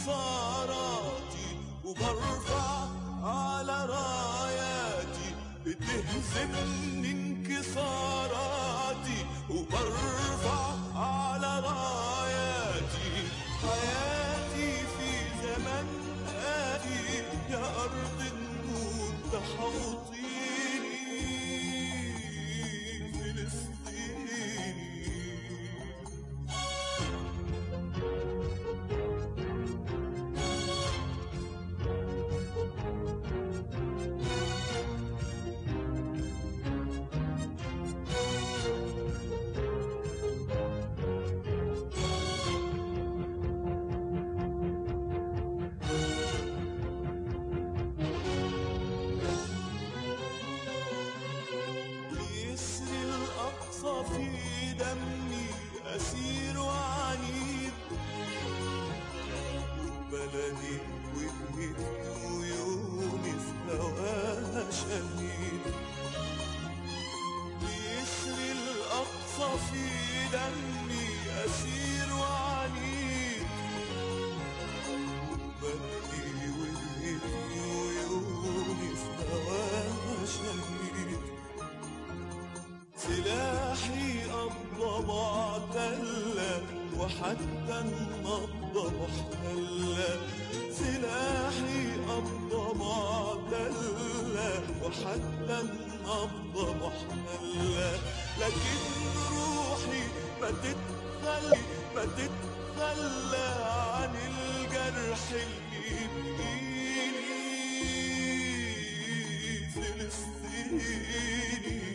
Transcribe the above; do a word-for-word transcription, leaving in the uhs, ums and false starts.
انتصاراتي وبرفع على راياتي بتهزمني انكساراتي، وبرفع على راياتي حياتي في زمن آتي. يا أرض النور تحوطيني فلسطيني. في دمي أسير وعنيد، بلدي وجهت عيوني في هواها شهيد. بيسري الأقصى في دمي أسير وعنيد، بلدي وجهت عيوني في هواها شهيد. سلاحي قبضة معتلة وحتى النبضة محتلة، سلاحي قبضة معتلة وحتى النبضة محتلة، لكن روحي ما تتخلى ما تتخلى عن الجرح اللي يبقيني فلسطيني.